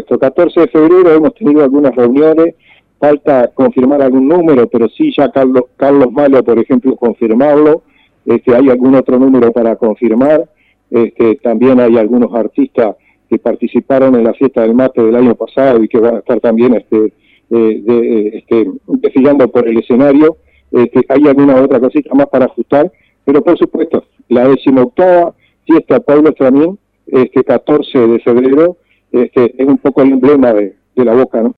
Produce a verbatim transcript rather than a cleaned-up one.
supuesto. catorce de febrero hemos tenido algunas reuniones, falta confirmar algún número, pero sí ya Carlos, Carlos Malo, por ejemplo, confirmarlo. Este, hay algún otro número para confirmar. Este, también hay algunos artistas que participaron en la fiesta del mate del año pasado y que van a estar también este, eh, de, este, desfilando por el escenario. Este, hay alguna otra cosita más para ajustar, pero por supuesto, la decimoctava fiesta Pablo Estramín, este catorce de febrero, este, es un poco el emblema de, de la Boca, ¿no?